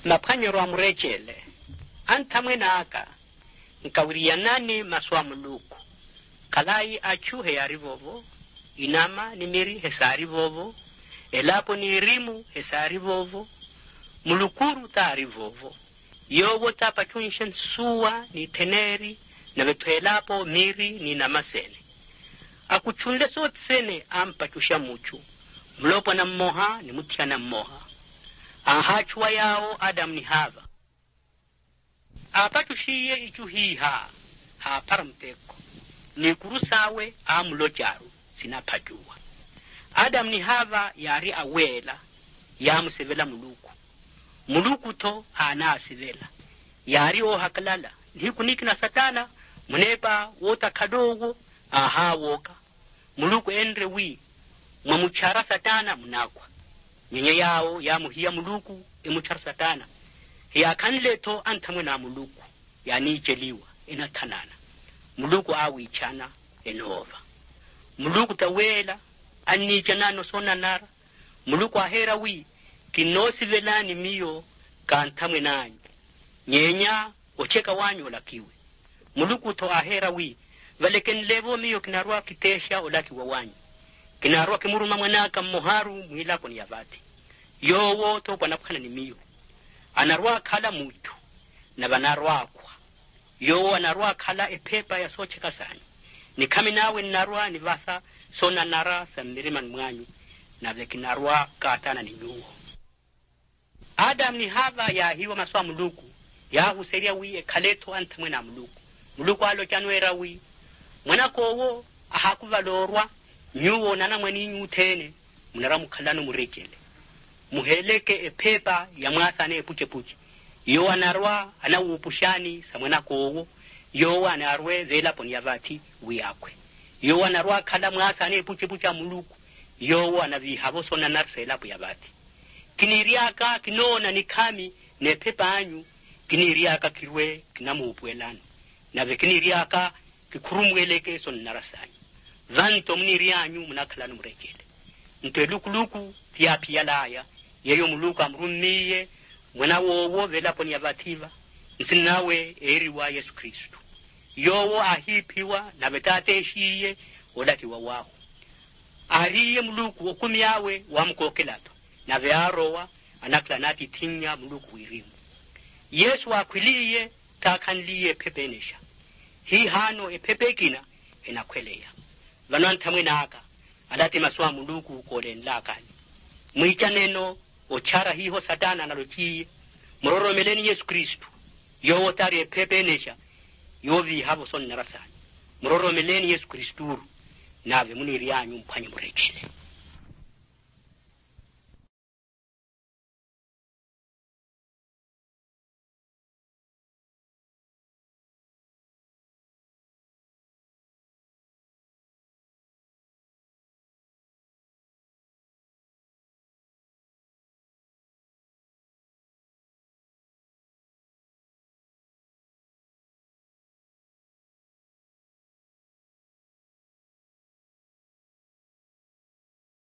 mapanyero murechele antamwe naka nkawiriya nani maswamu luku kalai achuhe yarivovo inama ni miri hesari vovo elapo ni rimu hesari vovo mulukuru tari vovo yovo tapa chunshen suwa ni teneri na vetuelapo miri ni namasene akuchunle sote sene ampa chusha muchu mlopo na mmoha ni mutia na mmoha ahachwa yao Adam ni Hava apachushiye ichuhiha haparamteko ni kurusawe amulojaru sinapajua Adam ni Hava yari awela yamusevela muluku to anasivela yari o hakalala ndikuniki na satana munepa wota kadogo ahawoka muluku endre wi mwamuchara satana munakwa nyenye yao yamuhiya muluku emuchara satana ya kanleto antamwe na muluku yani jeliwa inatanana muluku awichana enova muluku tawela anijana no sona nara muluku ahera wi kinosi velani miyo kantamwe nanyu nyenya ocheka wanyu olakiwe muluku to ahera wi valeken levo miyo kinarwa kitesha olaki wa wanyu kinarwa kimuruma mwanaka moharu mwila koni yavati yowo to kwa napukana ni miyo anarwa kala mutu na banarwa kwa yowo anarwa kala epepa ya socheka sanyu ni kami nawe narwa ni vasa sona nara sa miriman mwanyu na vekinarwa katana ni nyuo Adam ni Hava ya hiwa maswa muluku ya huseria wi kaleto antamwe na muluku alo chanwera wi mwanakowo ahakuvalorwa nyuo nana mwani nyutene munaramu kalano murekele muheleke epepa ya mwasane puche yo anarwa ana upushani sa mwanakowo yo anarwe zela poni yavati wi akwe yo anarwa kala mwasane puche muluku yo anavihavo sona narsela po yavati kiniriaka kinona nikami ne pepa anyu kiniriaka kirwe kinamuupwelana na vekiniriaka kikurumweleke son narasanyu vanto mnirianyu munakalano murekele ntwelukuluku tiapi yalaya yeyo muluku amrumiye mwana wowo vela poni yavativa nsinawe eriwa Yesu Kristo yowo ahipiwa na betate shiye olaki wawaho ariye muluku okumiyawe wamukokelato na vearowa anaklanati tinya muluku irimu Yesu akwiliye takanliye pepenesha hi hano epepekina enakweleya vanantamwe naka alati maswa muluku kolenlakani mwichaneno ochara hiho satana nalochiye muroromeleni Yesu Kristo yowo tari epepenesha yovi havo son narasani muroromeleni Yesu Kristo nave munirianyu mpanye murekele